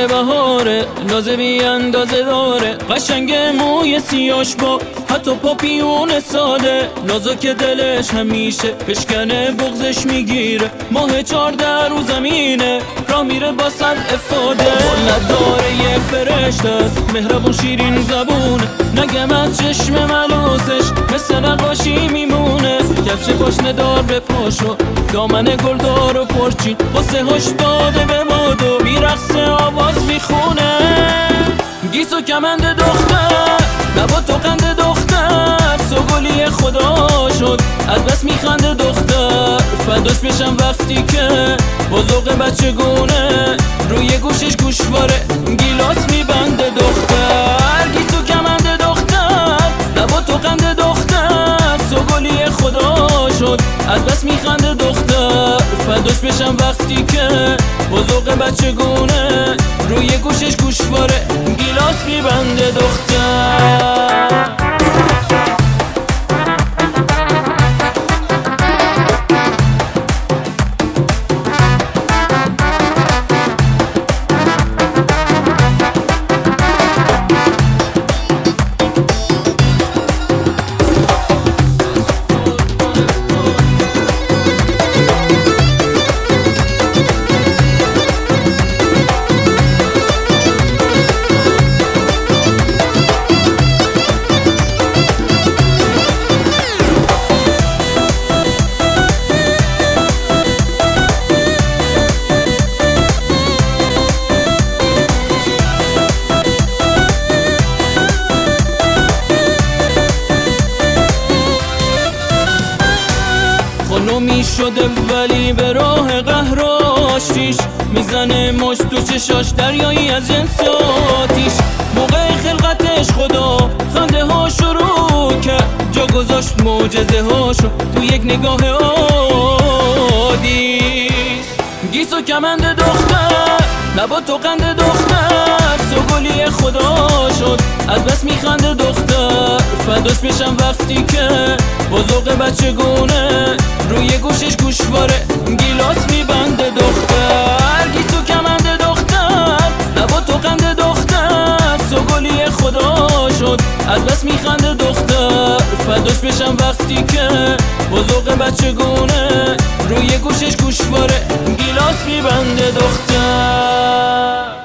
بهاره، ناز بی اندازه داره، قشنگ موی سیاش با حتی پاپیون ساده، نازک دلش همیشه بشکنه بغزش میگیره، ماه 14 رو زمینه راه میره با صد افاده، قلت داره یه فرشته است، مهربون شیرین زبونه، نگم از چشم ملوسش مثل نقاشی میمونه، کفش پاشنه دار به پاشو دامن گلدار و پرچین، قصه هاش داده به مادو میرقصه آواز میخونه، گیس و کمند دختر لبا تو قند دختر، سوگلی خدا شد از بس میخنده دختر، فداش بشم وقتی که با ذوق بچه گونه روی گوشش گوشواره گیلاس میبنده دختر، گیس و کمند دختر لبا تو قند دختر، سوگلی خدا شد از بس میخنده دختر، فداش بشم وقتی که با ذوق بچه گونه روی گوشش گوشواره گیلاس میبنده دختر. خانومی شده ولی به راه قهراشیش میزنه مشت تو چشاش دریایی از جنس آتیش، موقع خلقتش خدا خنده ها شروع کرد، جا گذاشت معجزه هاشو تو یک نگاه عادی، گیس و کمند دختر لبا تو قند دختر، سوگلی خدا شد از بس میخنده دختر، فداش بشم وقتی که با ذوق بچه گونه روی گوشش گوشواره گیلاس میبنده دختر، گیس و کمند دختر لبا تو قند دختر، سوگلی خدا شد از بس میخنده دختر، فداش بشم وقتی که با ذوق بچه گونه روی گوشش گوشواره گیلاس میبنده دختر.